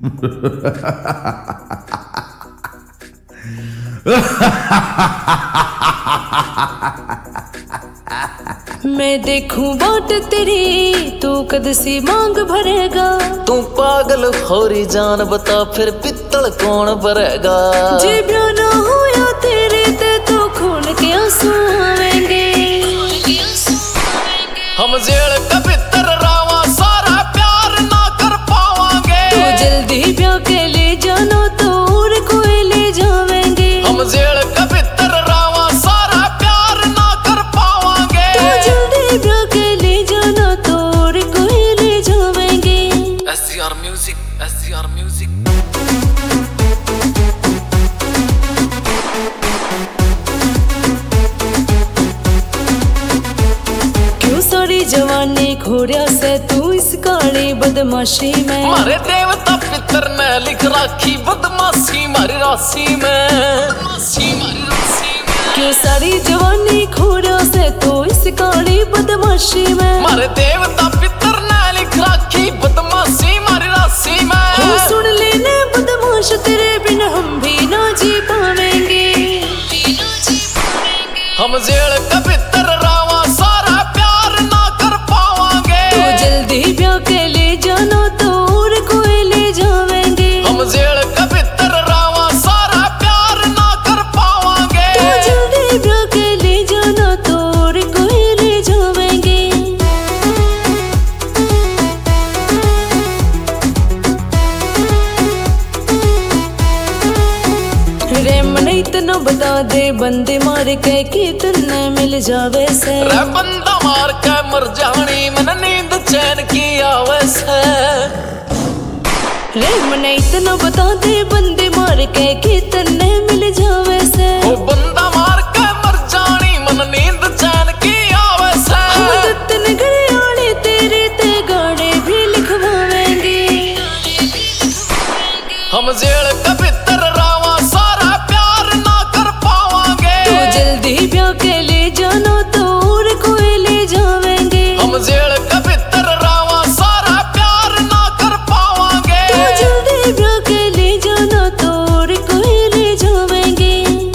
मैं देखूं बाट तेरी, तू कद सी मांग भरेगा। तू पागल होरी जान, बता फिर पित्तल कौन भरेगा। जे ब्याह ना होया तेरे ते तो खून के आंसू आवेंगे। हम जेल का भीतर रावा, सारा प्यार ना कर पावांगे। तू जल्दी ब्याह के ले जाना तो और कोई ले जावेंगे। हम जेल का भीतर रावा, सारा प्यार ना कर पावांगे। तू जल्दी ब्याह के ले जाना तो और कोई ले जावेंगे। SCR music, SCR music. सारी जवानी खोरिया से तू इस काली बदमाशी में। मारे देवता पितर ने लिख राखी बदमाशी मारी राशि में। क्यों सारी जवानी खोरिया से तू इस काली बदमाशी में। मारे देवता पितर ने लिख राखी बदमाशी मारी राशि में। हो सुन लेने बदमाश, तेरे बिना हम भी ना जी पावेंगे। हम जेल का भीतर रावा, सारा प्यार ना कर पावांगे। तू जल्दी ब्याह के ले जाना तो और कोई ले जावेंगे। हम जेल का भीतर रावा, सारा प्यार ना कर पावांगे। तू जल्दी ब्याह के ले जाना तो और कोई ले जावेंगे। रे मन इतना बता दे, बंदे मार के कितने मिल जावे से। रे बंदा मार के मर जानी, मन नींद चैन की आवे से। रे मन इतना बता दे, बंदे मार के कितने मिल जावे से। ओ बंदा मार के मर जानी, मन नींद चैन की आवे से। हम दत्तन घड़ियाले तेरे ते गाने भी लिखवावेंगे। हम जेल का भीतर रावा, सारा प्यार ना कर पावांगे। तू जल्दी ब्याह के ले जाना तो और कोई ले जावेंगे। हम जेल का भीतर रावा, सारा प्यार ना कर पावांगे। तू जल्दी ब्याह के ले जाना तो और कोई ले जावेंगे।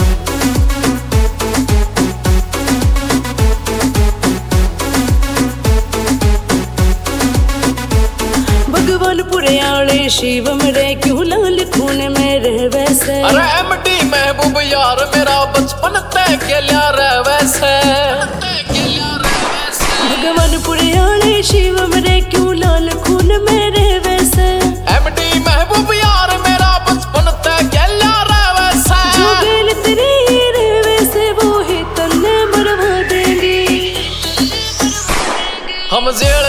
भगवान पुरयाले शिव मेरे, क्यों लाल खून में रह वैसे। अरे MD महबूब यार मेरा, बचपन तय के लिया रह वैसे। भगवान पुरयाले शिव मेरे, क्यों लाल खून में रह वैसे। MD महबूब यार मेरा, बचपन तय के लिया रह वैसे। जो बेल तेरी रह वैसे वो ही तन्ने मरवा देंगे। हम जेल